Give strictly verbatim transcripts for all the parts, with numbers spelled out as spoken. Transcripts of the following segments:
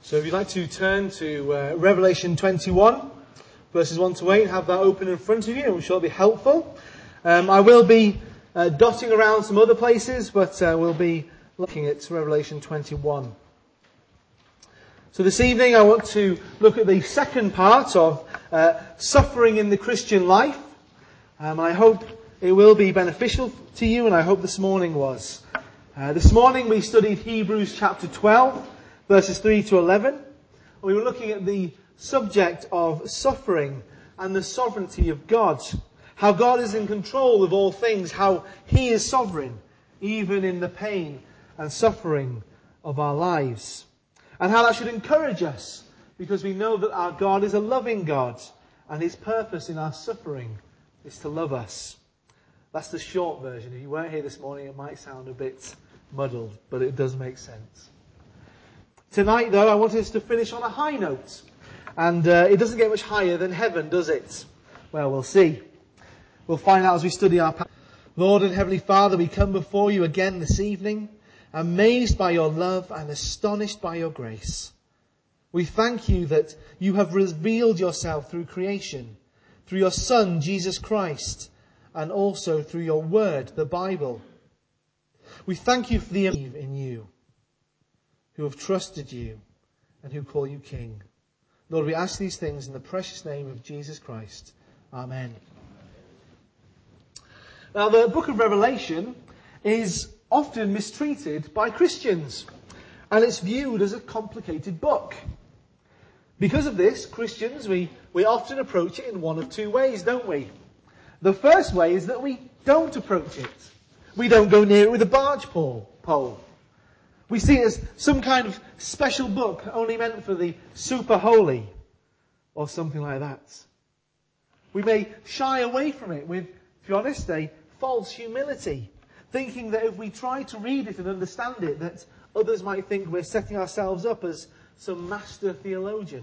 So if you'd like to turn to uh, Revelation twenty-one, verses one to eight, have that open in front of you. I'm sure it'll be helpful. Um, I will be uh, dotting around some other places, but uh, we'll be looking at Revelation twenty-one. So this evening I want to look at the second part of uh, suffering in the Christian life. Um, I hope it will be beneficial to you, and I hope this morning was. Uh, this morning we studied Hebrews chapter twelve, verses three to eleven. We were looking at the subject of suffering and the sovereignty of God. How God is in control of all things, how He is sovereign, even in the pain and suffering of our lives. And how that should encourage us, because we know that our God is a loving God, and His purpose in our suffering is to love us. That's the short version. If you weren't here this morning, it might sound a bit muddled, but it does make sense. Tonight, though, I want us to finish on a high note. And uh, it doesn't get much higher than heaven, does it? Well, we'll see. We'll find out as we study our passage. Lord and Heavenly Father, we come before you again this evening, amazed by your love and astonished by your grace. We thank you that you have revealed yourself through creation, through your Son, Jesus Christ, and also through your word, the Bible. We thank you for the believe in you, who have trusted you and who call you King. Lord, we ask these things in the precious name of Jesus Christ. Amen. Now, the book of Revelation is often mistreated by Christians, and it's viewed as a complicated book. Because of this, Christians, we, we often approach it in one of two ways, don't we? The first way is that we don't approach it. We don't go near it with a barge pole. pole. We see it as some kind of special book only meant for the super holy, or something like that. We may shy away from it with, to be honest, a false humility, thinking that if we try to read it and understand it, that others might think we're setting ourselves up as some master theologian.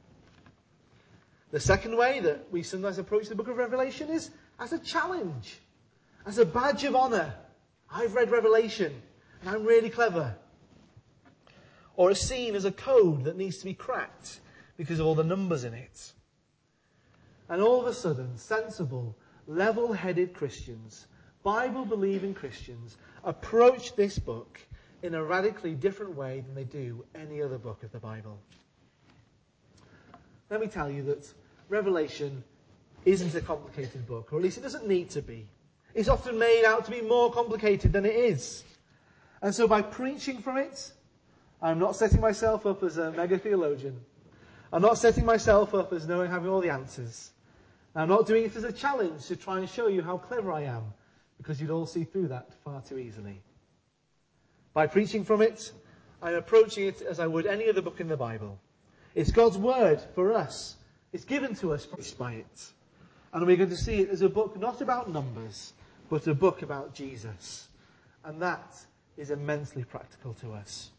The second way that we sometimes approach the book of Revelation is as a challenge, as a badge of honour. I've read Revelation, and I'm really clever. Or is seen as a code that needs to be cracked because of all the numbers in it. And all of a sudden, sensible, level-headed Christians, Bible-believing Christians, approach this book in a radically different way than they do any other book of the Bible. Let me tell you that Revelation isn't a complicated book, or at least it doesn't need to be. It's often made out to be more complicated than it is. And so by preaching from it, I'm not setting myself up as a mega theologian. I'm not setting myself up as knowing having all the answers. I'm not doing it as a challenge to try and show you how clever I am, because you'd all see through that far too easily. By preaching from it, I'm approaching it as I would any other book in the Bible. It's God's word for us. It's given to us by it. And we're going to see it as a book not about numbers, but a book about Jesus. And that is immensely practical to us.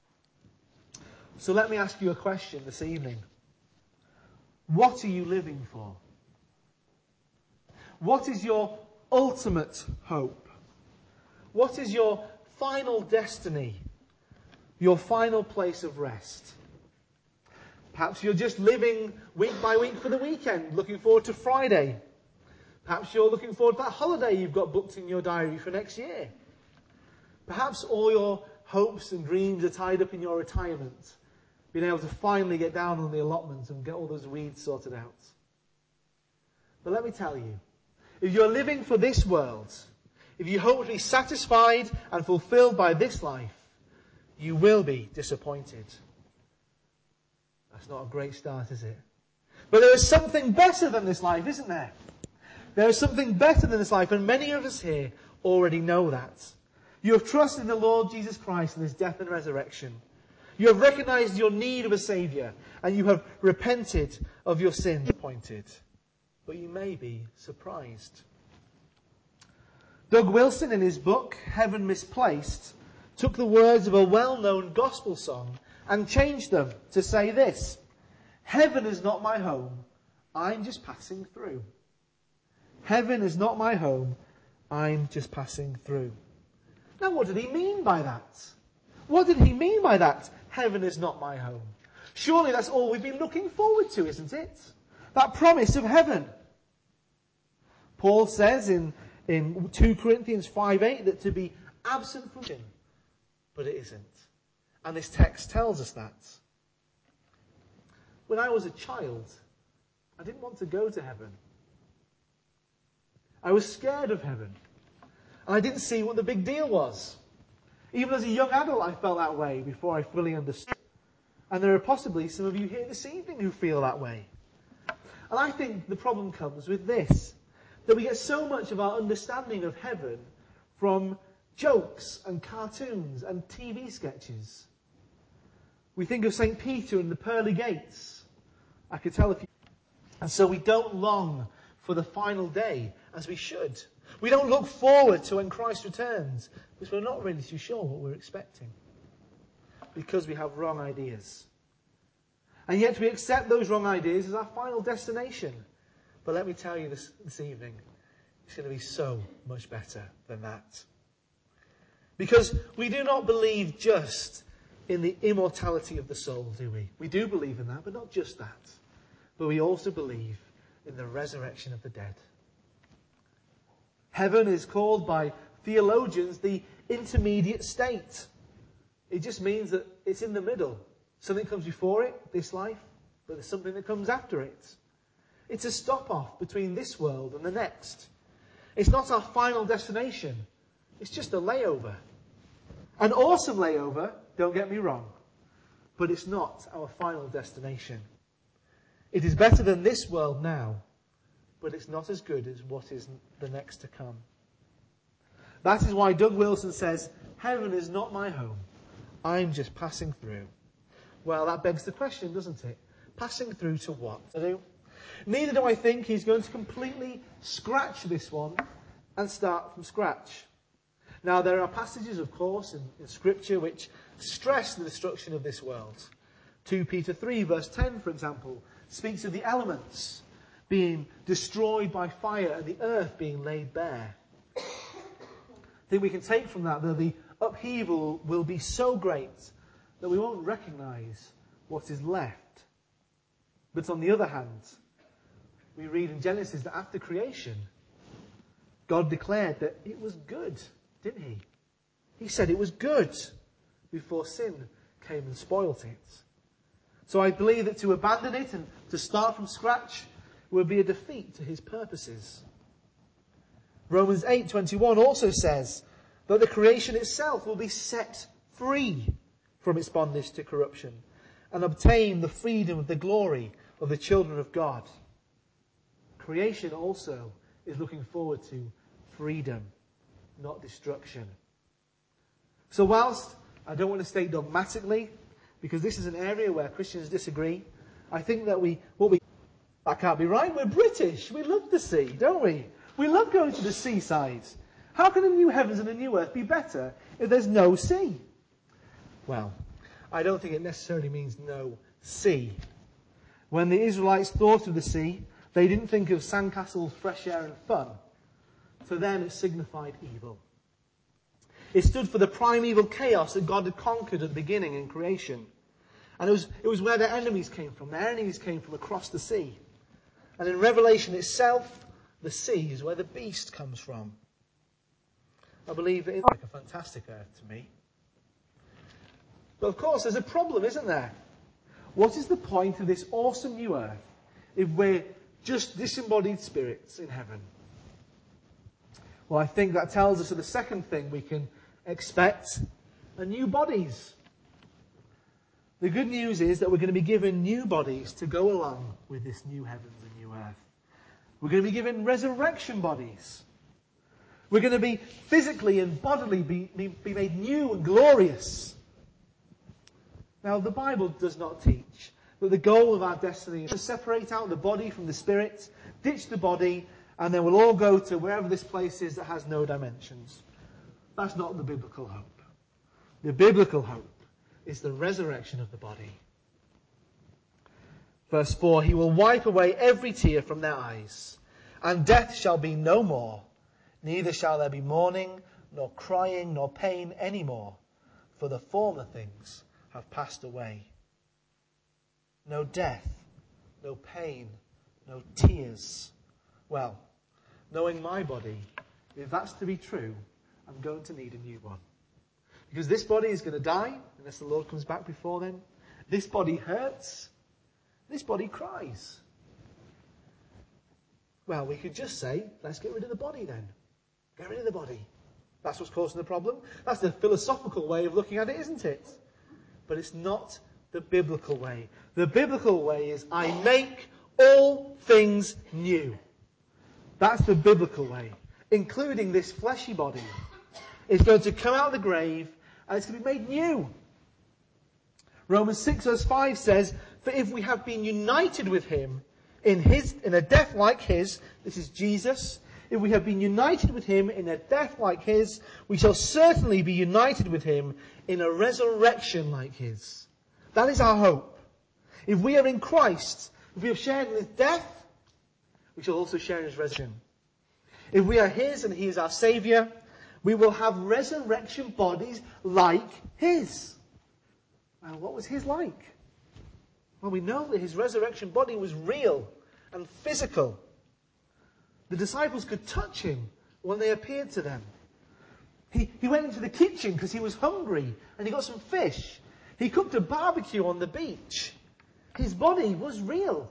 So let me ask you a question this evening. What are you living for? What is your ultimate hope? What is your final destiny? Your final place of rest? Perhaps you're just living week by week for the weekend, looking forward to Friday. Perhaps you're looking forward to that holiday you've got booked in your diary for next year. Perhaps all your hopes and dreams are tied up in your retirement, being able to finally get down on the allotment and get all those weeds sorted out. But let me tell you, if you're living for this world, if you hope to be satisfied and fulfilled by this life, you will be disappointed. That's not a great start, is it? But there is something better than this life, isn't there? There is something better than this life, and many of us here already know that. You have trusted in the Lord Jesus Christ and His death and resurrection. You have recognized your need of a Saviour, and you have repented of your sin. Disappointed. But you may be surprised. Doug Wilson, in his book, Heaven Misplaced, took the words of a well-known gospel song and changed them to say this: Heaven is not my home, I'm just passing through. Heaven is not my home, I'm just passing through. Now, what did he mean by that? What did he mean by that? Heaven is not my home. Surely that's all we've been looking forward to, isn't it? That promise of heaven. Paul says in, in two Corinthians five eight that to be absent from sin, but it isn't. And this text tells us that. When I was a child, I didn't want to go to heaven. I was scared of heaven. And I didn't see what the big deal was. Even as a young adult, I felt that way before I fully understood. And there are possibly some of you here this evening who feel that way. And I think the problem comes with this, that we get so much of our understanding of heaven from jokes and cartoons and T V sketches. We think of Saint Peter and the pearly gates. I could tell if you... And so we don't long for the final day as we should. We don't look forward to when Christ returns because we're not really too sure what we're expecting. Because we have wrong ideas. And yet we accept those wrong ideas as our final destination. But let me tell you this, this evening, it's going to be so much better than that. Because we do not believe just in the immortality of the soul, do we? We do believe in that, but not just that. But we also believe in the resurrection of the dead. Heaven is called by theologians the intermediate state. It just means that it's in the middle. Something comes before it, this life, but there's something that comes after it. It's a stop-off between this world and the next. It's not our final destination. It's just a layover. An awesome layover, don't get me wrong, but it's not our final destination. It is better than this world now, but it's not as good as what is the next to come. That is why Doug Wilson says, heaven is not my home. I'm just passing through. Well, that begs the question, doesn't it? Passing through to what? Neither do I think he's going to completely scratch this one and start from scratch. Now, there are passages, of course, in, in Scripture which stress the destruction of this world. Second Peter three, verse ten, for example, speaks of the elements being destroyed by fire and the earth being laid bare. I think we can take from that that the upheaval will be so great that we won't recognize what is left. But on the other hand, we read in Genesis that after creation, God declared that it was good, didn't he? He said it was good before sin came and spoilt it. So I believe that to abandon it and to start from scratch would be a defeat to his purposes. Romans eight twenty-one also says that the creation itself will be set free from its bondage to corruption and obtain the freedom of the glory of the children of God. Creation also is looking forward to freedom, not destruction. So whilst I don't want to state dogmatically, because this is an area where Christians disagree, I think that we, what we, that can't be right. We're British. We love the sea, don't we? We love going to the seaside. How can a new heavens and a new earth be better if there's no sea? Well, I don't think it necessarily means no sea. When the Israelites thought of the sea, they didn't think of sandcastles, fresh air and fun. For them it signified evil. It stood for the primeval chaos that God had conquered at the beginning in creation. And it was, it was where their enemies came from. Their enemies came from across the sea. And in Revelation itself, the sea is where the beast comes from. I believe it's like a fantastic earth to me. But of course, there's a problem, isn't there? What is the point of this awesome new earth if we're just disembodied spirits in heaven? Well, I think that tells us that the second thing we can expect are new bodies. The good news is that we're going to be given new bodies to go along with this new heavens and new earth. We're going to be given resurrection bodies. We're going to be physically and bodily be, be, be made new and glorious. Now, the Bible does not teach that the goal of our destiny is to separate out the body from the spirit, ditch the body, and then we'll all go to wherever this place is that has no dimensions. That's not the biblical hope. The biblical hope is the resurrection of the body. Verse four, he will wipe away every tear from their eyes, and death shall be no more. Neither shall there be mourning, nor crying, nor pain any more, for the former things have passed away. no death, no pain, no tears. Well, knowing my body, if that's to be true, I'm going to need a new one. Because this body is going to die, unless the Lord comes back before then. This body hurts. This body cries. Well, we could just say, let's get rid of the body then. Get rid of the body. That's what's causing the problem. That's the philosophical way of looking at it, isn't it? But it's not the biblical way. The biblical way is, I make all things new. That's the biblical way. Including this fleshy body. It's going to come out of the grave and it's going to be made new. Romans six verse five says, for if we have been united with him in his, in a death like his, this is Jesus, if we have been united with him in a death like his, we shall certainly be united with him in a resurrection like his. That is our hope. If we are in Christ, if we have shared in his death, we shall also share in his resurrection. If we are his and he is our Saviour, we will have resurrection bodies like his. Well, what was his like? Well, we know that his resurrection body was real and physical. The disciples could touch him when they appeared to them. He, he went into the kitchen because he was hungry and he got some fish. He cooked a barbecue on the beach. His body was real.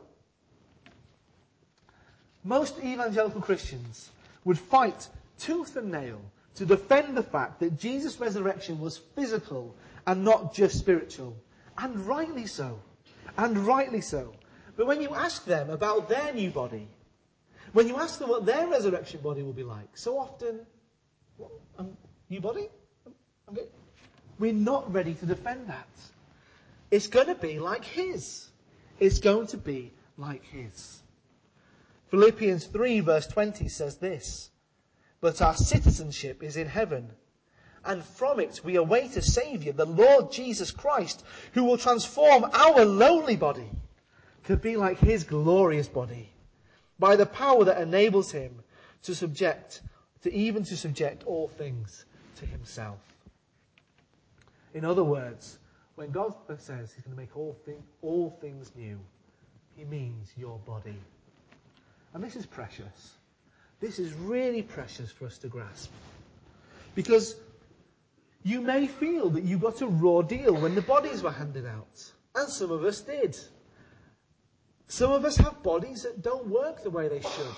Most evangelical Christians would fight tooth and nail to defend the fact that Jesus' resurrection was physical and not just spiritual. And rightly so. And rightly so. But when you ask them about their new body, when you ask them what their resurrection body will be like, so often, what, um, new body? Okay. We're not ready to defend that. It's going to be like his. It's going to be like his. Philippians three verse twenty says this, but our citizenship is in heaven, and from it we await a Saviour, the Lord Jesus Christ, who will transform our lowly body to be like his glorious body, by the power that enables him to subject, to even to subject all things to himself. In other words, when God says he's going to make all, thing, all things new, he means your body. And this is precious. This is really precious for us to grasp. Because you may feel that you got a raw deal when the bodies were handed out. And some of us did. Some of us have bodies that don't work the way they should.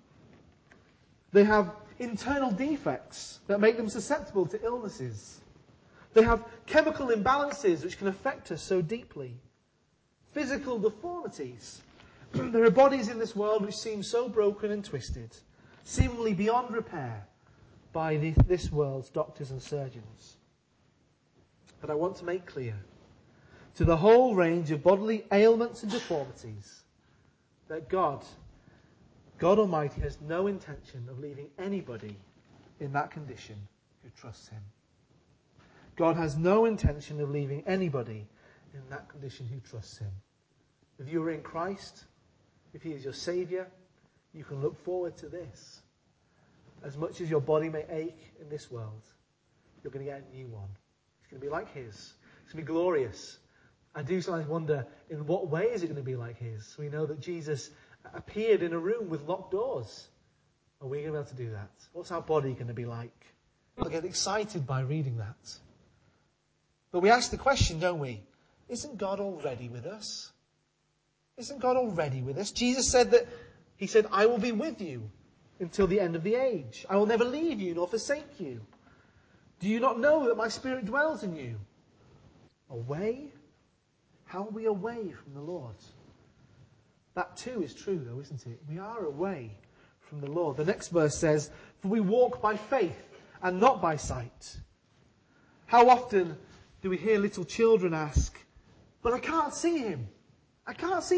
They have internal defects that make them susceptible to illnesses. They have chemical imbalances which can affect us so deeply. Physical deformities. There are bodies in this world which seem so broken and twisted, seemingly beyond repair by the, this world's doctors and surgeons. But I want to make clear to the whole range of bodily ailments and deformities that God, God Almighty has no intention of leaving anybody in that condition who trusts him. God has no intention of leaving anybody in that condition who trusts him. If you are in Christ, if he is your Saviour, you can look forward to this. As much as your body may ache in this world, you're going to get a new one. It's going to be like his. It's going to be glorious. I do sometimes wonder, in what way is it going to be like his? We know that Jesus appeared in a room with locked doors. Are we going to be able to do that? What's our body going to be like? I get excited by reading that. But we ask the question, don't we? Isn't God already with us? Isn't God already with us? Jesus said that, he said, I will be with you until the end of the age. I will never leave you nor forsake you. Do you not know that my Spirit dwells in you? Away? How are we away from the Lord? That too is true though, isn't it? We are away from the Lord. The next verse says, for we walk by faith and not by sight. How often do we hear little children ask, but I can't see him. I can't see